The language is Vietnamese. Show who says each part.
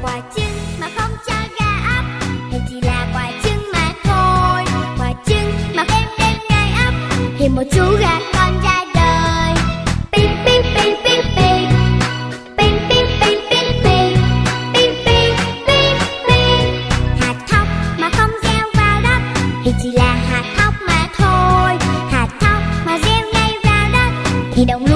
Speaker 1: quả trứng mà không cho gà ấp, hay chỉ là quả trứng mà thôi. Quả trứng mà đêm đêm ngày ấp, thì một chú gà con ra đời. Pip pip pip pip pip, pip pip pip pip pip, pip pip pip pip. Hạt thóc mà không gieo vào đất, thì chỉ là hạt thóc mà thôi. Hạt thóc mà gieo ngay vào đất, thì đồng